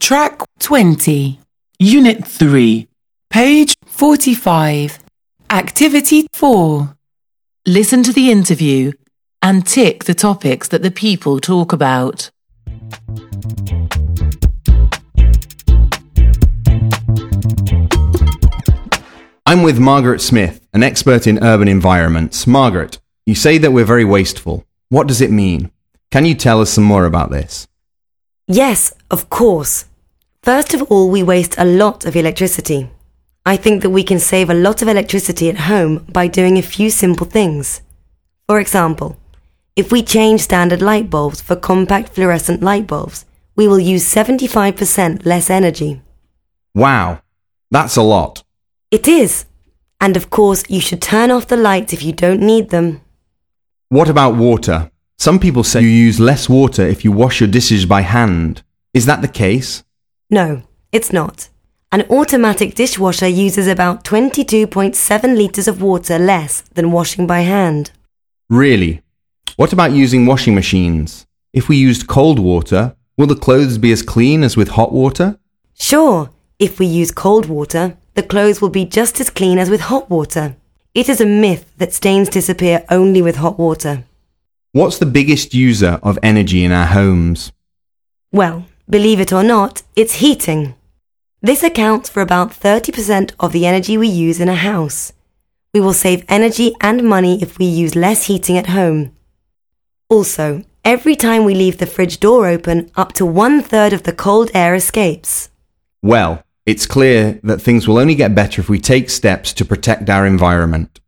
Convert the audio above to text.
Track 20. Unit 3. Page 45. Activity 4. Listen to the interview and tick the topics that the people talk about. I'm with Margaret Smith, an expert in urban environments. Margaret, you say that we're very wasteful. What does it mean? Can you tell us some more about this? Yes, of course. First of all, we waste a lot of electricity. I think that we can save a lot of electricity at home by doing a few simple things. For example, if we change standard light bulbs for compact fluorescent light bulbs, we will use 75% less energy. Wow, that's a lot. It is. And of course, you should turn off the lights if you don't need them. What about water? Some people say you use less water if you wash your dishes by hand. Is that the case? No, it's not. An automatic dishwasher uses about 22.7 litres of water less than washing by hand. Really? What about using washing machines? If we used cold water, will the clothes be as clean as with hot water? Sure, if we use cold water, the clothes will be just as clean as with hot water. It is a myth that stains disappear only with hot water. What's the biggest user of energy in our homes? Well, believe it or not, it's heating. This accounts for about 30% of the energy we use in a house. We will save energy and money if we use less heating at home. Also, every time we leave the fridge door open, up to 1/3 of the cold air escapes. Well, it's clear that things will only get better if we take steps to protect our environment.